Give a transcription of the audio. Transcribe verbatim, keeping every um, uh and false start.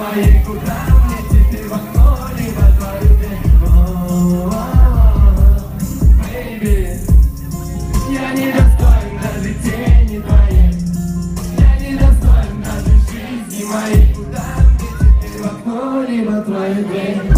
моей, куда мне теперь в окно, либо твою дверь. Baby, я не достоин даже тени твоей, я не достоин даже жизни моей, куда мне теперь в окно, либо твою дверь.